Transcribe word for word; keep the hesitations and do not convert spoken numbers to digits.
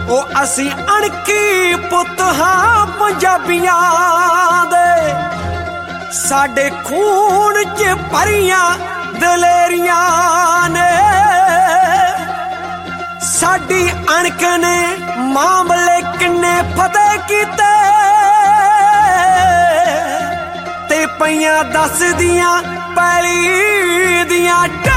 ओ असी अणकी पुत हां पंजाबियां दे, साडे खून च भरियां दलेरियां ने। साडी अणक ने मामले किन्ने फतेह कीते, ते पईयां दस दियां पैली दियां।